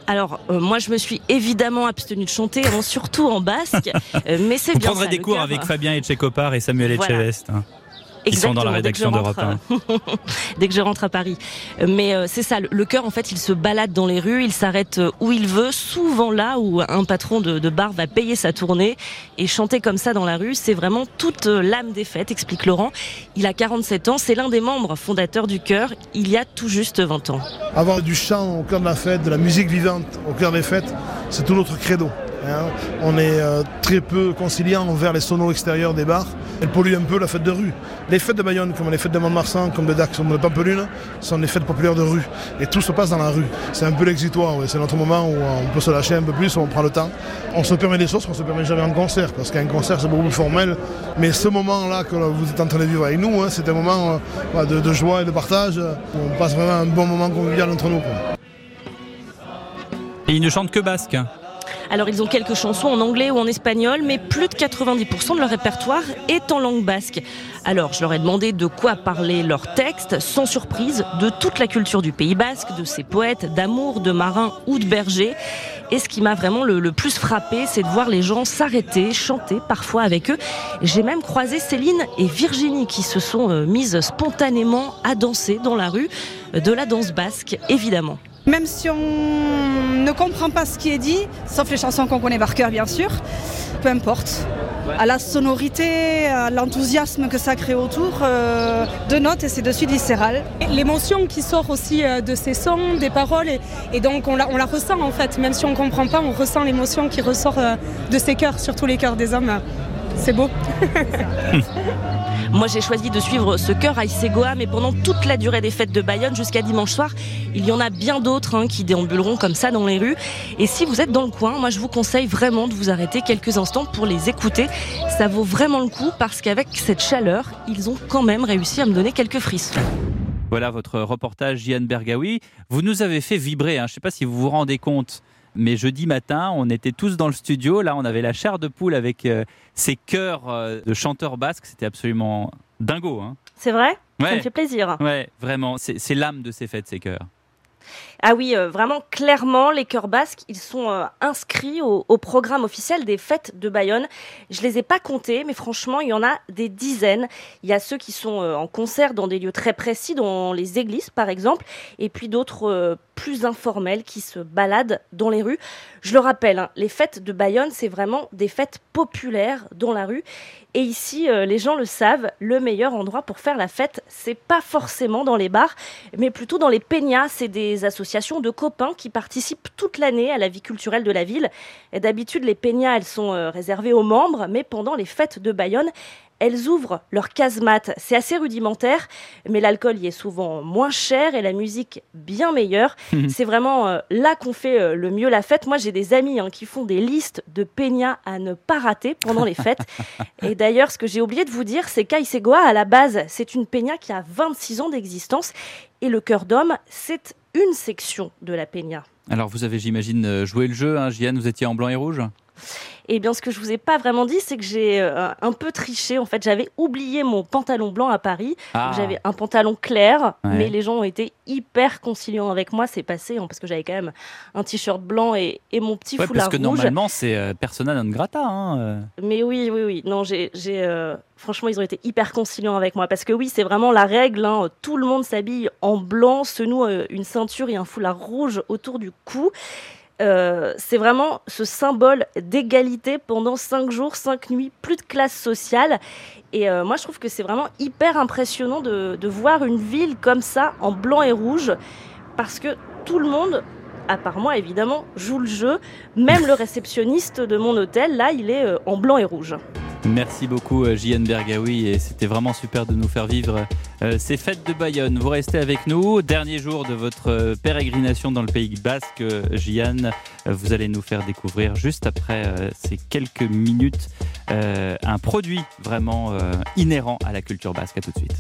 Alors, moi, je me suis évidemment abstenue de chanter, surtout en basque, mais c'est Vous bien prendrez ça, des le cours chœur. avec Fabien Etchekopar et Samuel Voilà. Etchevest. Qui sont dans la rédaction d'Europe 1. Dès que je rentre à Paris. Mais c'est ça, le chœur, en fait, il se balade dans les rues, il s'arrête où il veut, souvent là où un patron de bar va payer sa tournée. Et chanter comme ça dans la rue, c'est vraiment toute l'âme des fêtes, explique Laurent. Il a 47 ans, c'est l'un des membres fondateurs du chœur, il y a tout juste 20 ans. Avoir du chant au cœur de la fête, de la musique vivante au cœur des fêtes, c'est tout notre credo. On est très peu conciliant envers les sonos extérieurs des bars. Elles polluent un peu la fête de rue. Les fêtes de Bayonne, comme les fêtes de Mont-de-Marsan, comme de Dax, comme de Pampelune, sont des fêtes populaires de rue. Et tout se passe dans la rue. C'est un peu l'exutoire. Ouais. C'est notre moment où on peut se lâcher un peu plus, où on prend le temps. On se permet des choses qu'on ne se permet jamais en concert. Parce qu'un concert, c'est beaucoup plus formel. Mais ce moment-là que vous êtes en train de vivre avec nous, c'est un moment de joie et de partage. Où on passe vraiment un bon moment convivial entre nous. Et ils ne chantent que basque. Alors ils ont quelques chansons en anglais ou en espagnol, mais plus de 90% de leur répertoire est en langue basque. Alors je leur ai demandé de quoi parlaient leurs textes, sans surprise, de toute la culture du Pays basque, de ses poètes, d'amour, de marins ou de bergers. Et ce qui m'a vraiment le plus frappé, c'est de voir les gens s'arrêter, chanter parfois avec eux. J'ai même croisé Céline et Virginie qui se sont mises spontanément à danser dans la rue, de la danse basque évidemment. Même si on ne comprend pas ce qui est dit, sauf les chansons qu'on connaît par cœur bien sûr, peu importe. À la sonorité, à l'enthousiasme que ça crée autour, deux notes et c'est de suite viscéral. L'émotion qui sort aussi de ces sons, des paroles, et donc on la ressent en fait, même si on ne comprend pas, on ressent l'émotion qui ressort de ces cœurs, surtout les cœurs des hommes. C'est beau. Moi j'ai choisi de suivre ce chœur à Isegoa, mais pendant toute la durée des fêtes de Bayonne jusqu'à dimanche soir, il y en a bien d'autres qui déambuleront comme ça dans les rues. Et si vous êtes dans le coin, moi je vous conseille vraiment de vous arrêter quelques instants pour les écouter. Ça vaut vraiment le coup parce qu'avec cette chaleur, ils ont quand même réussi à me donner quelques frissons. Voilà votre reportage Jian Bergaoui. Vous nous avez fait vibrer, je ne sais pas si vous vous rendez compte. Mais jeudi matin, on était tous dans le studio. Là, on avait la chair de poule avec ces chœurs de chanteurs basques. C'était absolument dingo. C'est vrai ? Ouais. Ça me fait plaisir. Ouais, vraiment. C'est l'âme de ces fêtes, ces chœurs. Ah oui, vraiment, clairement, les chœurs basques, ils sont inscrits au programme officiel des fêtes de Bayonne. Je les ai pas comptés, mais franchement, il y en a des dizaines. Il y a ceux qui sont en concert dans des lieux très précis, dans les églises, par exemple, et puis d'autres plus informels qui se baladent dans les rues. Je le rappelle, les fêtes de Bayonne, c'est vraiment des fêtes populaires dans la rue. Et ici, les gens le savent, le meilleur endroit pour faire la fête, c'est pas forcément dans les bars, mais plutôt dans les peñas. C'est des associations de copains qui participent toute l'année à la vie culturelle de la ville. Et d'habitude, les peñas, elles sont réservées aux membres, mais pendant les fêtes de Bayonne, elles ouvrent leur casemate. C'est assez rudimentaire, mais l'alcool y est souvent moins cher et la musique bien meilleure. C'est vraiment là qu'on fait le mieux la fête. Moi, j'ai des amis qui font des listes de peñas à ne pas rater pendant les fêtes. Et d'ailleurs, ce que j'ai oublié de vous dire, c'est qu'Aisegoa, à la base, c'est une peña qui a 26 ans d'existence. Et le Chœur d'Homme, c'est une section de la peña. Alors, vous avez, j'imagine, joué le jeu, Jian, vous étiez en blanc et rouge ? Eh bien, ce que je vous ai pas vraiment dit, c'est que j'ai un peu triché. En fait, j'avais oublié mon pantalon blanc à Paris. Donc, j'avais un pantalon clair, mais les gens ont été hyper conciliants avec moi. C'est passé, parce que j'avais quand même un t-shirt blanc et mon petit foulard rouge. Parce que normalement, c'est persona non grata. Mais oui. Non, franchement, ils ont été hyper conciliants avec moi. Parce que oui, c'est vraiment la règle. Tout le monde s'habille en blanc, se noue une ceinture et un foulard rouge autour du cou. C'est vraiment ce symbole d'égalité pendant 5 jours, 5 nuits, plus de classe sociale. Et moi, je trouve que c'est vraiment hyper impressionnant de voir une ville comme ça, en blanc et rouge, parce que tout le monde, à part moi évidemment, joue le jeu. Même le réceptionniste de mon hôtel, là, il est en blanc et rouge. Merci beaucoup Jian Bergaoui, et c'était vraiment super de nous faire vivre ces fêtes de Bayonne. Vous restez avec nous, dernier jour de votre pérégrination dans le Pays basque. Jian, vous allez nous faire découvrir juste après ces quelques minutes un produit vraiment inhérent à la culture basque. À tout de suite.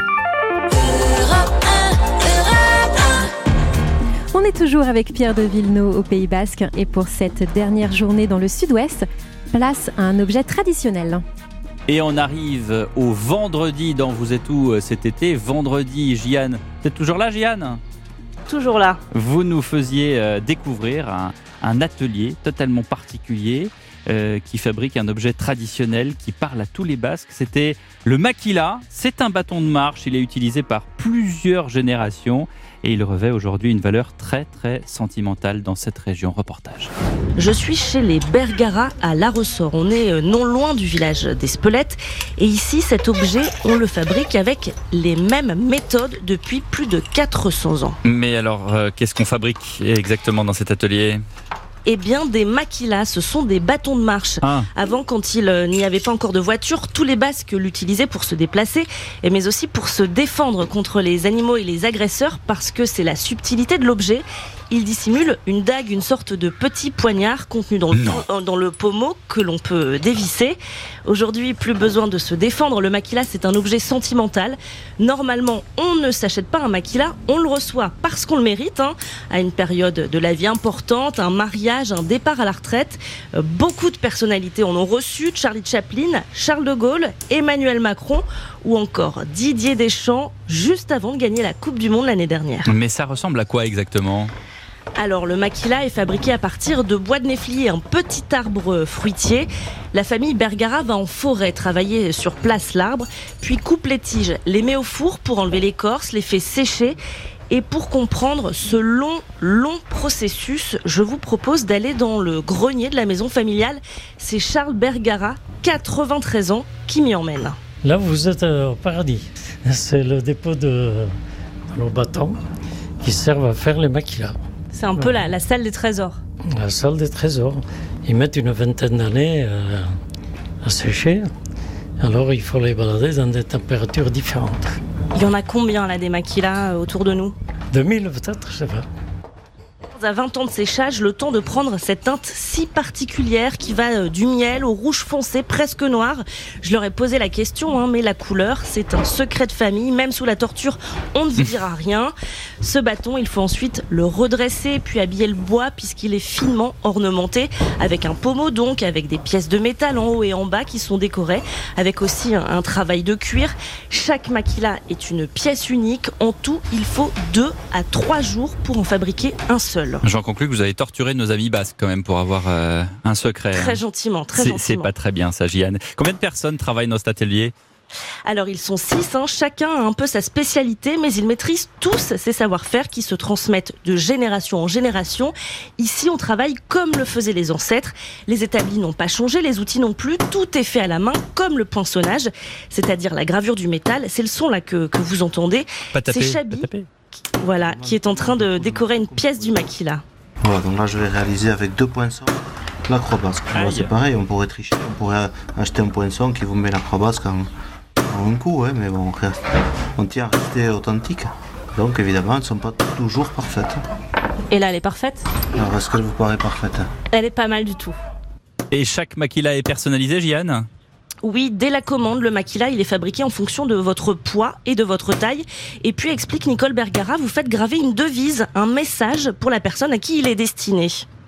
On est toujours avec Pierre de Villeneuve au Pays basque, et pour cette dernière journée dans le sud-ouest, place à un objet traditionnel. Et on arrive au vendredi dans Vous êtes où cet été ? Vendredi, Jian. Vous êtes toujours là, Jian ? toujours là. Vous nous faisiez découvrir un atelier totalement particulier qui fabrique un objet traditionnel qui parle à tous les Basques. C'était le maquila. C'est un bâton de marche. Il est utilisé par plusieurs générations et il revêt aujourd'hui une valeur très très sentimentale dans cette région. Reportage. Je suis chez les Bergara à La Ressort. On est non loin du village d'Espelette et ici cet objet on le fabrique avec les mêmes méthodes depuis plus de 400 ans. Mais alors qu'est-ce qu'on fabrique exactement dans cet atelier ? Eh bien, des maquilas, ce sont des bâtons de marche. Avant, quand il n'y avait pas encore de voiture, tous les Basques l'utilisaient pour se déplacer, mais aussi pour se défendre contre les animaux et les agresseurs, parce que c'est la subtilité de l'objet. Il dissimule une dague, une sorte de petit poignard contenu dans le pommeau que l'on peut dévisser. Aujourd'hui, plus besoin de se défendre. Le maquila, c'est un objet sentimental. Normalement, on ne s'achète pas un maquila, on le reçoit parce qu'on le mérite, à une période de la vie importante, un mariage, un départ à la retraite. Beaucoup de personnalités en ont reçu. Charlie Chaplin, Charles de Gaulle, Emmanuel Macron ou encore Didier Deschamps, juste avant de gagner la Coupe du Monde l'année dernière. Mais ça ressemble à quoi exactement ? Alors, le maquila est fabriqué à partir de bois de néflier, un petit arbre fruitier. La famille Bergara va en forêt travailler sur place l'arbre, puis coupe les tiges, les met au four pour enlever l'écorce, les fait sécher. Et pour comprendre ce long processus, je vous propose d'aller dans le grenier de la maison familiale. C'est Charles Bergara, 93 ans, qui m'y emmène. Là, vous êtes au paradis. C'est le dépôt de nos bâtons qui servent à faire les maquilas. C'est un peu la salle des trésors. La salle des trésors. Ils mettent une vingtaine d'années à sécher. Alors, il faut les balader dans des températures différentes. Il y en a combien, là, des maquilas autour de nous ? 2000 peut-être, je sais pas. À 20 ans de séchage, le temps de prendre cette teinte si particulière qui va du miel au rouge foncé, presque noir. Je leur ai posé la question, mais la couleur, c'est un secret de famille. Même sous la torture, on ne vous dira rien. Ce bâton, il faut ensuite le redresser puis habiller le bois puisqu'il est finement ornementé avec un pommeau, donc avec des pièces de métal en haut et en bas qui sont décorées, avec aussi un travail de cuir. Chaque maquila est une pièce unique. En tout, il faut 2 à 3 jours pour en fabriquer un seul. J'en conclus que vous avez torturé nos amis basques quand même pour avoir un secret. Très gentiment. C'est pas très bien ça, Jeanne. Combien de personnes travaillent dans cet atelier ? Alors ils sont 6, chacun a un peu sa spécialité, mais ils maîtrisent tous ces savoir-faire qui se transmettent de génération en génération. Ici on travaille comme le faisaient les ancêtres. Les établis n'ont pas changé, les outils non plus, tout est fait à la main comme le poinçonnage, c'est-à-dire la gravure du métal. C'est le son là que vous entendez. C'est Chabi, qui est en train de décorer une pièce du maquila. Voilà, donc là je vais réaliser avec 2 poinçons l'acrobasque. C'est pareil, on pourrait tricher, on pourrait acheter un poinçon qui vous met l'acrobasque en un coup, mais bon, on tient à rester authentique. Donc évidemment, elles ne sont pas toujours parfaites. Et là, elle est parfaite ? Alors, est-ce qu'elle vous paraît parfaite ? Elle est pas mal du tout. Et chaque maquila est personnalisé, Jeanne ? Oui, dès la commande, le maquila, il est fabriqué en fonction de votre poids et de votre taille. Et puis, explique Nicole Bergara, vous faites graver une devise, un message pour la personne à qui il est destiné.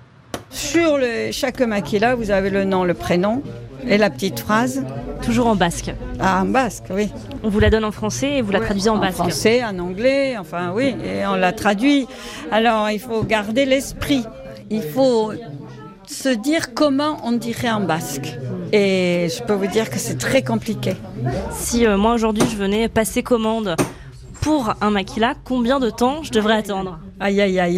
Sur chaque maquila, vous avez le nom, le prénom et la petite phrase. Toujours en basque. Ah, en basque, oui. On vous la donne en français et vous la traduisez en basque. En français, en anglais, enfin oui, et on la traduit. Alors, il faut garder l'esprit. Il faut se dire comment on dirait en basque. Et je peux vous dire que c'est très compliqué. Si moi aujourd'hui je venais passer commande pour un maquila, combien de temps je devrais attendre ? Aïe, aïe, aïe.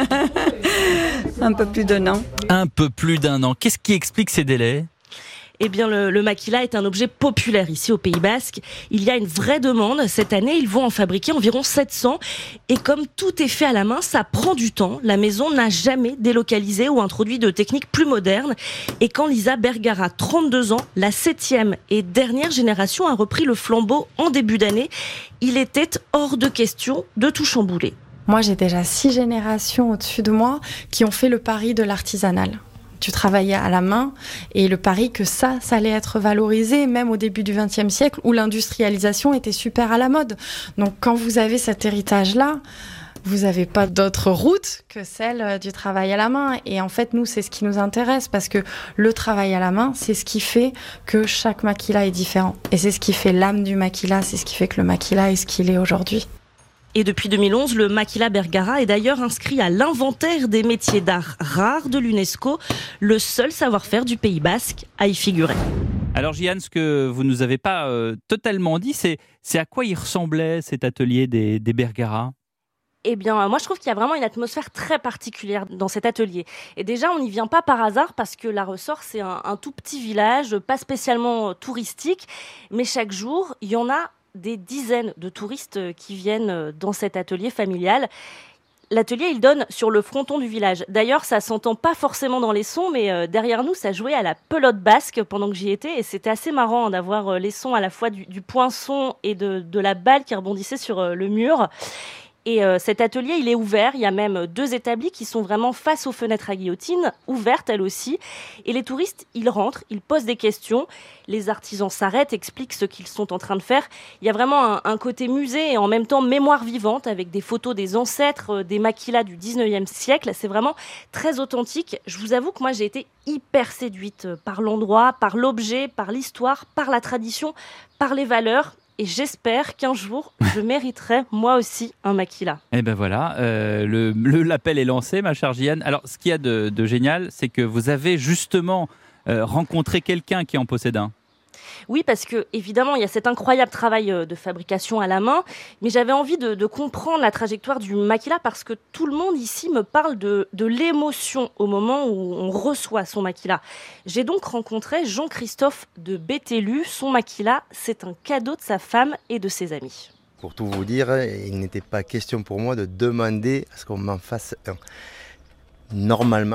Un peu plus d'1 an. Un peu plus d'1 an. Qu'est-ce qui explique ces délais ? Eh bien, le maquila est un objet populaire ici au Pays Basque. Il y a une vraie demande. Cette année, ils vont en fabriquer environ 700. Et comme tout est fait à la main, ça prend du temps. La maison n'a jamais délocalisé ou introduit de techniques plus modernes. Et quand Lisa Bergara, 32 ans, la 7e et dernière génération, a repris le flambeau en début d'année, il était hors de question de tout chambouler. Moi, j'ai déjà 6 générations au-dessus de moi qui ont fait le pari de l'artisanal. Tu travaillais à la main et le pari que ça allait être valorisé, même au début du XXe siècle où l'industrialisation était super à la mode. Donc quand vous avez cet héritage-là, vous n'avez pas d'autre route que celle du travail à la main. Et en fait, nous, c'est ce qui nous intéresse parce que le travail à la main, c'est ce qui fait que chaque maquila est différent. Et c'est ce qui fait l'âme du maquila, c'est ce qui fait que le maquila est ce qu'il est aujourd'hui. Et depuis 2011, le maquila Bergara est d'ailleurs inscrit à l'inventaire des métiers d'art rares de l'UNESCO, le seul savoir-faire du Pays Basque à y figurer. Alors Jeanne, ce que vous nous avez pas totalement dit, c'est à quoi il ressemblait cet atelier des Bergara ? Eh bien, moi, je trouve qu'il y a vraiment une atmosphère très particulière dans cet atelier. Et déjà, on n'y vient pas par hasard parce que La Ressort, c'est un tout petit village, pas spécialement touristique, mais chaque jour, il y en a des dizaines de touristes qui viennent dans cet atelier familial. L'atelier, il donne sur le fronton du village. D'ailleurs, ça s'entend pas forcément dans les sons, mais derrière nous, ça jouait à la pelote basque pendant que j'y étais. Et c'était assez marrant d'avoir les sons à la fois du poinçon et de la balle qui rebondissait sur le mur. Et cet atelier, il est ouvert. Il y a même 2 établis qui sont vraiment face aux fenêtres à guillotine, ouvertes elles aussi. Et les touristes, ils rentrent, ils posent des questions. Les artisans s'arrêtent, expliquent ce qu'ils sont en train de faire. Il y a vraiment un côté musée et en même temps mémoire vivante avec des photos des ancêtres, des maquilas du 19e siècle. C'est vraiment très authentique. Je vous avoue que moi, j'ai été hyper séduite par l'endroit, par l'objet, par l'histoire, par la tradition, par les valeurs. Et j'espère qu'un jour, je mériterai moi aussi un maquila. Et ben voilà, l'appel est lancé, ma chère Jeanne. Alors, ce qu'il y a de génial, c'est que vous avez justement rencontré quelqu'un qui en possède un. Oui, parce que évidemment, il y a cet incroyable travail de fabrication à la main, mais j'avais envie de comprendre la trajectoire du maquila parce que tout le monde ici me parle de l'émotion au moment où on reçoit son maquila. J'ai donc rencontré Jean-Christophe de Béthelu. Son maquila, c'est un cadeau de sa femme et de ses amis. Pour tout vous dire, il n'était pas question pour moi de demander à ce qu'on m'en fasse un. Normalement.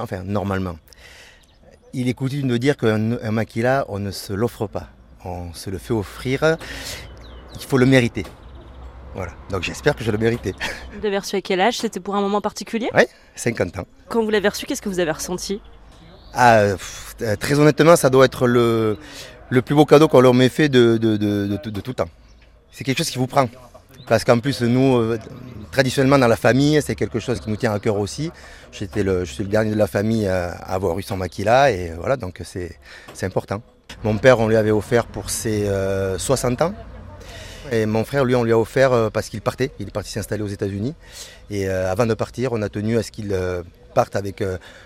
Il est coutume de dire qu'un maquila, on ne se l'offre pas. On se le fait offrir, il faut le mériter. Voilà, donc j'espère que je le méritais. Vous l'avez reçu à quel âge ? C'était pour un moment particulier ? Oui, 50 ans. Quand vous l'avez reçu, qu'est-ce que vous avez ressenti ? Très honnêtement, ça doit être le plus beau cadeau qu'on leur m'ait fait de tout temps. C'est quelque chose qui vous prend. Parce qu'en plus, nous, traditionnellement dans la famille, c'est quelque chose qui nous tient à cœur aussi. Je suis le dernier de la famille à avoir eu son maquila et voilà, donc c'est important. Mon père, on lui avait offert pour ses 60 ans. Et mon frère, lui, on lui a offert parce qu'il partait. Il est parti s'installer aux États-Unis. Et avant de partir, on a tenu à ce qu'il parte avec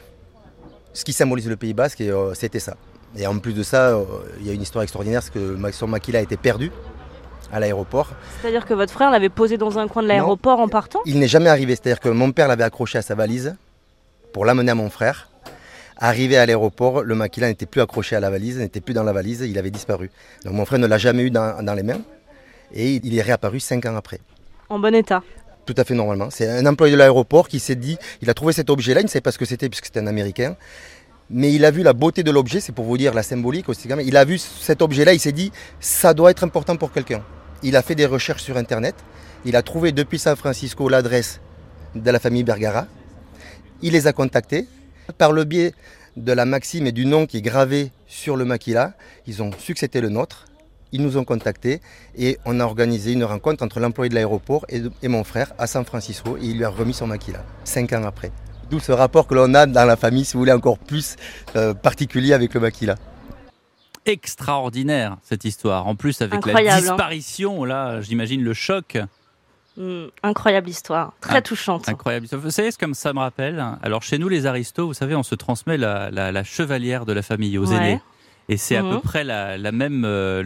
ce qui symbolise le Pays Basque. Et c'était ça. Et en plus de ça, il y a une histoire extraordinaire, c'est que son maquila a été perdu à l'aéroport. C'est-à-dire que votre frère l'avait posé dans un coin de l'aéroport en partant ? Il n'est jamais arrivé. C'est-à-dire que mon père l'avait accroché à sa valise pour l'amener à mon frère. Arrivé à l'aéroport, le maquila n'était plus accroché à la valise, n'était plus dans la valise, il avait disparu. Donc mon frère ne l'a jamais eu dans les mains et il est réapparu 5 ans après. En bon état ? Tout à fait normalement. C'est un employé de l'aéroport qui s'est dit, il a trouvé cet objet-là, il ne savait pas ce que c'était puisque c'était un Américain, mais il a vu la beauté de l'objet, c'est pour vous dire la symbolique aussi. Il a vu cet objet-là, il s'est dit, ça doit être important pour quelqu'un. Il a fait des recherches sur Internet, il a trouvé depuis San Francisco l'adresse de la famille Bergara, il les a contactés. Par le biais de la maxime et du nom qui est gravé sur le maquila, ils ont su que c'était le nôtre, ils nous ont contactés et on a organisé une rencontre entre l'employé de l'aéroport et mon frère à San Francisco et il lui a remis son maquila, 5 ans après. D'où ce rapport que l'on a dans la famille, si vous voulez, encore plus particulier avec le maquila. Extraordinaire cette histoire, en plus avec incroyable, la disparition, là j'imagine le choc. Incroyable histoire, très touchante. Incroyable. Vous savez ce que ça me rappelle ? Alors chez nous les aristos, vous savez, on se transmet la chevalière de la famille aux aînés. Et c'est à peu près la même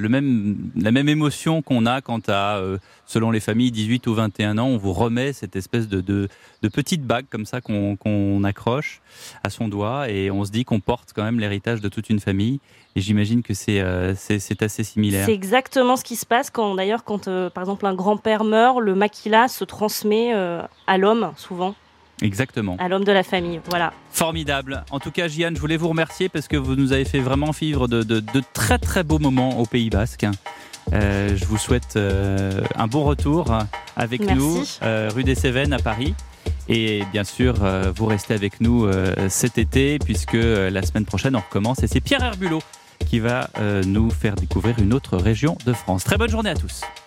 émotion qu'on a quand selon les familles, 18 ou 21 ans, on vous remet cette espèce de petite bague comme ça qu'on accroche à son doigt et on se dit qu'on porte quand même l'héritage de toute une famille. Et j'imagine que c'est assez similaire. C'est exactement ce qui se passe quand par exemple un grand-père meurt, le maquila se transmet à l'homme souvent. Exactement. À l'homme de la famille, voilà. Formidable. En tout cas, Jeanne, je voulais vous remercier parce que vous nous avez fait vraiment vivre de très très beaux moments au Pays Basque. Je vous souhaite un bon retour avec nous, rue des Cévennes à Paris. Et bien sûr, vous restez avec nous cet été puisque la semaine prochaine on recommence. Et c'est Pierre Herbulot qui va nous faire découvrir une autre région de France. Très bonne journée à tous.